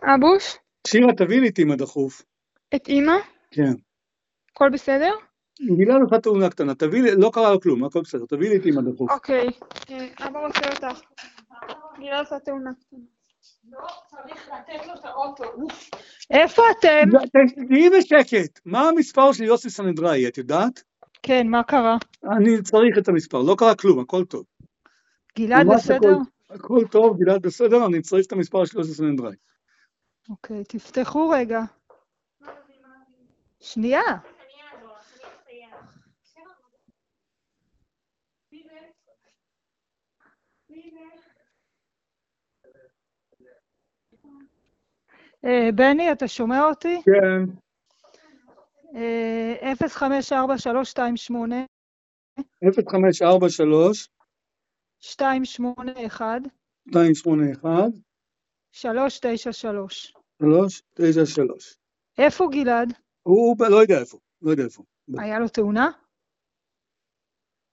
אבוש? שירה, תביא לי את אמא דחוף. את אמא? כן. הכל בסדר? גילה לך תאונה קטנה, תביא לי, לא קרה לו כלום, הכל בסדר, תביא לי את אמא דחוף. אוקיי, אבא רוצה אותך. גילה לך תאונה קטנה. לא, צריך לתת לו את האוטו. איפה אתם? תהיי בשקט, מה המספר של יוסי סנדראי, את יודעת? כן, מה קרה? אני צריך את המספר, לא קרה כלום, הכל טוב. גלעד בסדר? הכל טוב, גלעד בסדר, אני צריך את המספר של יוסי סנדראי. אוקיי, תפתחו רגע. שנייה. בני, אתה שומע אותי? כן. 054328 0543 281 281 393. 393. איפה גלעד? הוא לא יודע איפה, היה לו תאונה?